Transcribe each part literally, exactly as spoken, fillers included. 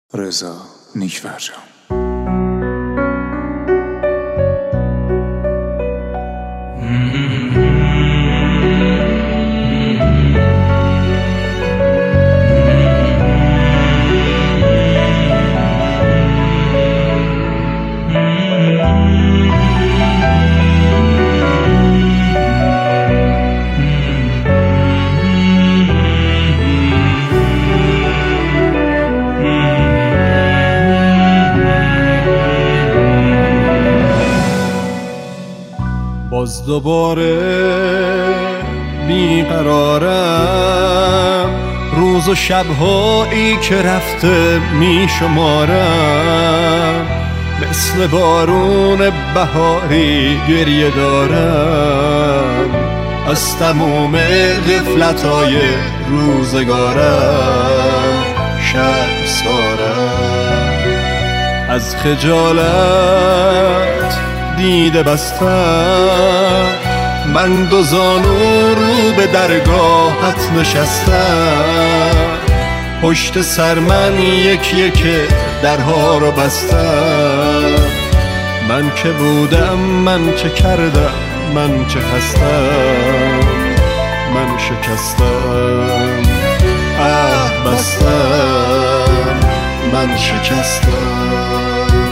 رضا نیک‌فرجام. باز دوباره بیقرارم، روز و شبهایی که رفته می شمارم، مثل بارون بهاری گریه دارم، از تموم غفلت‌های روزگارم شرمسارم. از خجالت دیده بستم، من دو زانو رو به درگاهت نشستم، پشت سر من یک یک درها رو بستم. من که بودم، من چه کردم، من چه هستم، من شکستم، اه بستم، من شکستم.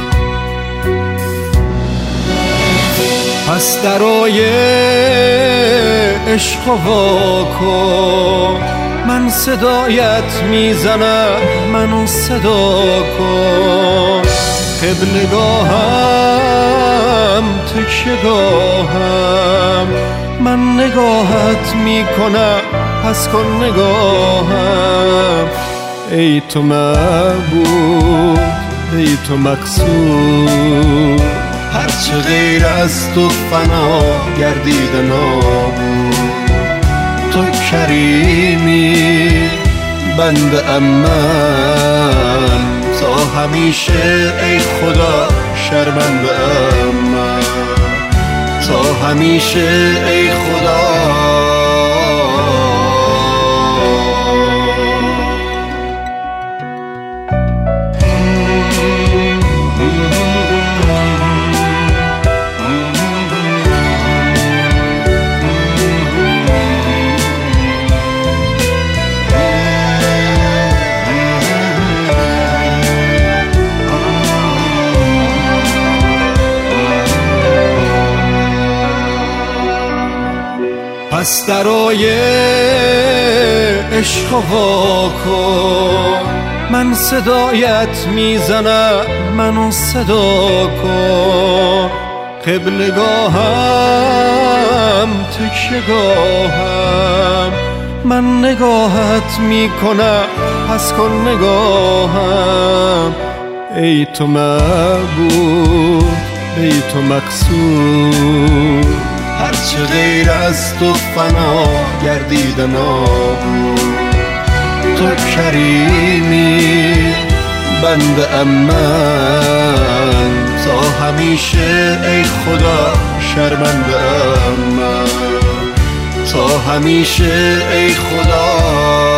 پس درای عشق وا کن، من صدایت میزنم، منو صدا کن. قبلگاهم تکیه‌گاهم، من نگاهت میکنم، پس کن نگاهم. ای تو معبود، ای تو مقصود، هرچه غیر از تو فنا گردیده نابود. تو کریمی، بنده ام من، تا همیشه ای خدا شرمنده ام من، تا همیشه ای خدا. پس درای عشق وا کن، من صدایت میزنم، منو صدا کن. قبلگاهم تکیه‌گاهم، من نگاهت میکنم، پس کن نگاهم. ای تو معبود، ای تو مقصود، هرچه غیر از تو فنا گردیده نابود. تو کریمی، بنده ام من، تا همیشه ای خدا شرمنده ام من، تا همیشه ای خدا.